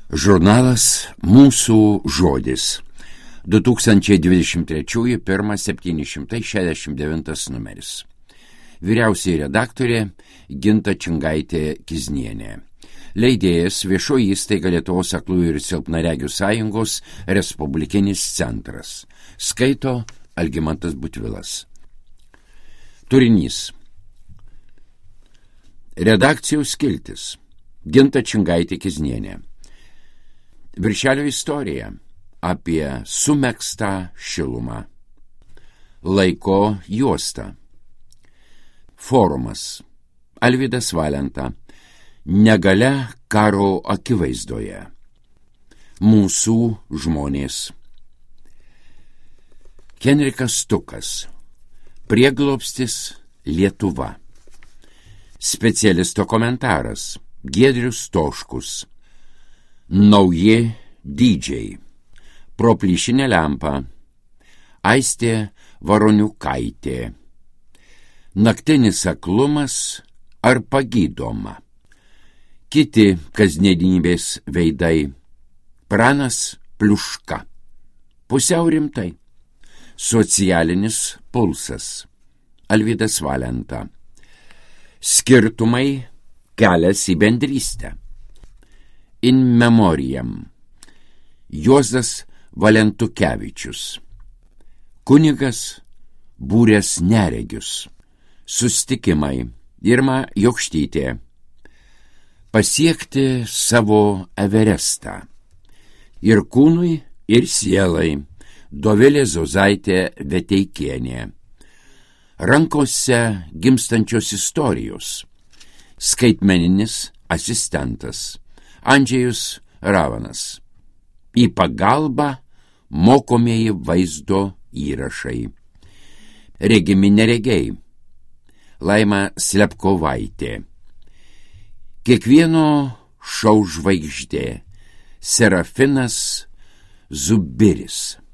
Žurnalas Mūsų žodis. 2023 1769 numeris. Vyriausioji redaktorė Ginta Čingaitė-Kiznienė. Leidėjas Viešoji įstaiga Lietuvos aklųjų ir silpnaregių sąjungos Respublikinis centras. Skaito Algimantas Butvilas. Turinys. Redakcijos skiltis. Ginta Čingaitė-Kiznienė. Viršelio istorija apie sumegztą šilumą. Laiko juosta. Forumas. Alvydas Valenta. Negalia karo akivaizdoje. Mūsų žmonės. Henrikas Stukas. Prieglobstis Lietuva. Specialisto komentaras. Giedrius Toškus. Nauji dydžiai. Pro plyšinę lempą. Aistė Varoniukaitė. Naktinis aklumas ar pagydoma. Kiti kasdienybės veidai. Pranas Pliuška. Pusiau rimtai. Socialinis pulsas. Alvydas Valenta. Skirtumai kelias į bendrystę. In memoriam. Juozas Valentukevičius. Kunigas būręs neregius. Sustikimai. Irma Jokštytė. Pasiekti savo Everestą. Ir kūnui, ir sielai. Dovilė Zozaitė Veteikienė. Rankose gimstančios istorijos. Skaitmeninis asistentas. Andžejus Ravanas. Į pagalbą mokomieji vaizdo įrašai. Regimi neregiai. Laima Slepkovaitė. Kiekvieno šou žvaigždė. Serafinas Zubiris.